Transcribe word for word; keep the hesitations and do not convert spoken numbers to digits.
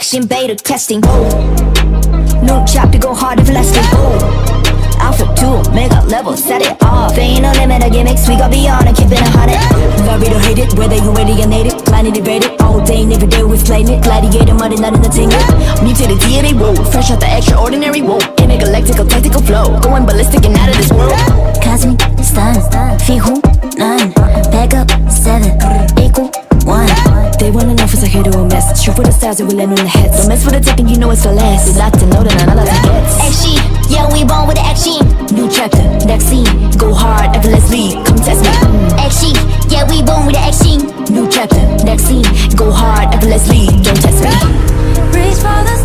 action beta testing. 눈 잡히고 hard everlasting. Alpha two, mega level, set it off. There ain't no limit of gimmicks, we go beyond and keep it a hundred. Love it or hate it, whether you alienated, planet evaded. All day and every day we playing it. Gladiator money, not in the tingle. Mutated deity, whoa, fresh out the extraordinary, whoa. Intergalactical, tactical flow, going ballistic and out of this world. Cosmic stun, fihu none, back up seven, equal one. They wanna know if it's a hit or a miss. Shoot for the stars and we land on the heads. Don't mess with the tick and you know it's the last. It's not to know that none of that gets. Action, yeah we born with the action. New chapter, next scene. Go hard, effortlessly, come test me. mm. Action, yeah we born with the action. New chapter, next scene. Go hard, effortlessly, don't test me. Reach for the